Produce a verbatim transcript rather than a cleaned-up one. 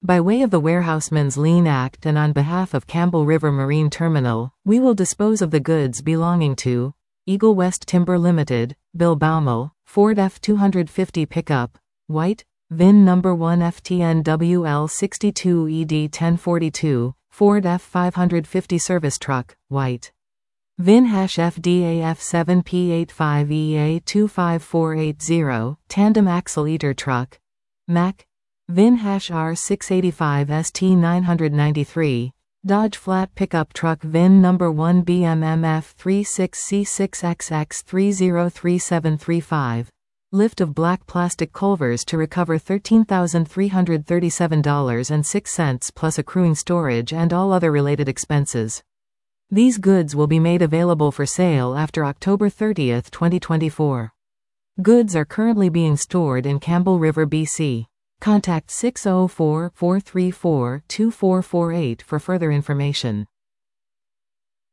By way of the Warehouseman's Lien Act and on behalf of Campbell River Marine Terminal, we will dispose of the goods belonging to Eagle West Timber Limited, Bill Baumel, Ford F two fifty pickup, white, V I N number one F T N W L sixty-two E D ten forty-two, Ford F five fifty service truck, white. V I N hash F D A F seven P eighty-five E A two five four eight zero, tandem axle eater truck, Mack. V I N hash R six eighty-five S T nine ninety-three, Dodge flat pickup truck V I N number one B M M F thirty-six C six X X three zero three seven three five. Lift of black plastic culvers to recover thirteen thousand three hundred thirty-seven dollars and six cents plus accruing storage and all other related expenses. These goods will be made available for sale after October thirtieth, twenty twenty-four. Goods are currently being stored in Campbell River, B C. Contact six oh four, four three four, two four four eight for further information.